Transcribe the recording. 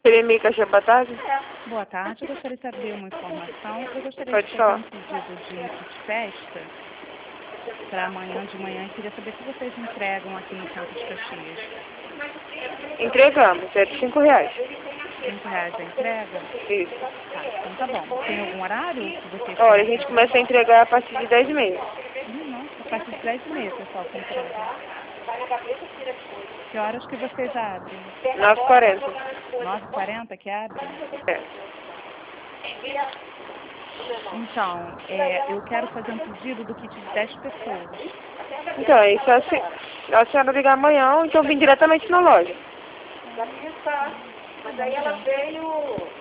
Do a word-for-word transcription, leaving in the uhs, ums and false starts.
Pirimi, caixa boa tarde. Boa tarde, eu gostaria de saber uma informação. Eu gostaria Pode de fazer falar. um pedido de kit festa para amanhã de manhã e queria saber se vocês entregam aqui no centro de Caxias. Entregamos, é de cinco reais. Cinco reais a entrega? Isso. Tá, então tá bom. Tem algum horário que vocês Olha, a começam gente a começa a entregar a partir de dez e meia. Hum, nossa, a partir de dez e meia, pessoal, que entrega. Que horas que vocês abrem? nove e quarenta. nove e quarenta que abrem? É. Então, é, eu quero fazer um pedido do kit de dez pessoas. Então, é isso. A, se... a senhora ligar amanhã ou então vir diretamente na loja. Mas aí ela veio...